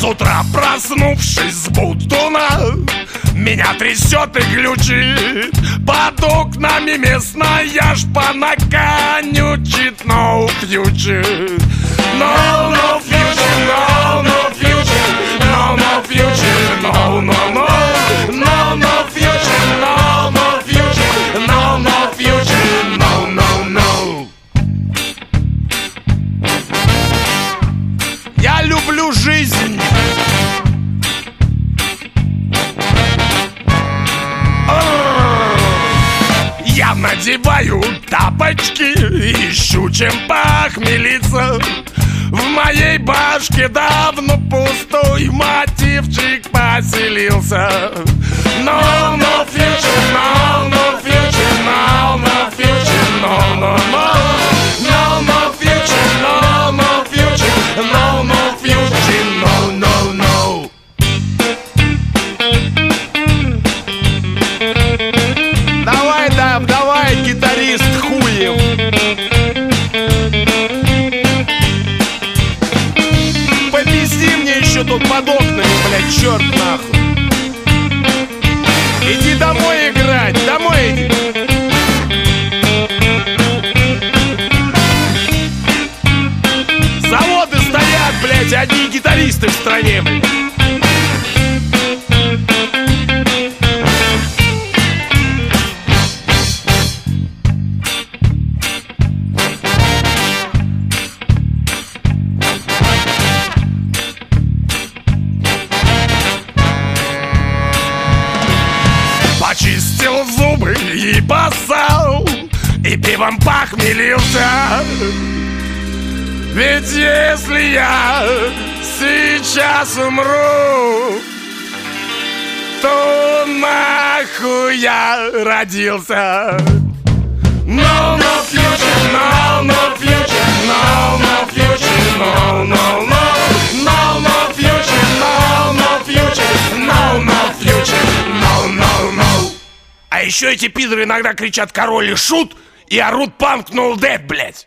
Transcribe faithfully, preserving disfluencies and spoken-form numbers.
утра, проснувшись с бутуна, меня трясет и глючит. Под окнами местная шпана конючит. No future, no, no future, no, no future, no, no future, no, no, no, no, no future, no, no future, no, no future, no, no, no. Я люблю жизнь. Я надеваю тапочки, ищу чем похмелиться. В моей башке давно пустой мотивчик поселился. No, no future, no, no future, no, no future, no, no, no. No, no future, no, no future, no, no future, no, no, no. Давай, да, давай, гитарист хуев. Попизди мне еще тут под окнами, блядь, черт нахуй. Иди домой играть, домой иди. Заводы стоят, блядь, одни гитаристы в стране, блядь. Почистил зубы и поссал, и пивом похмелился. Ведь если я сейчас умру, то нахуй я родился. No, no future, no, no future, no, no future, no, no, no. No, no future, no, no future, no, no future, no, no, no. А еще эти пидоры иногда кричат «Король и Шут» и орут «Punk No Dead», блять.